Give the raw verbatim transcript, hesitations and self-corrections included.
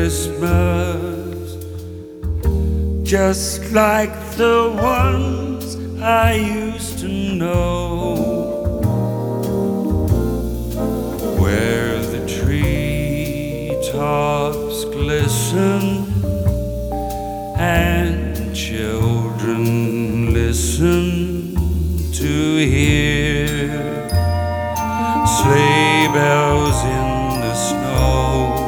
Christmas, just like the ones I used to know, where the treetops glisten and children listen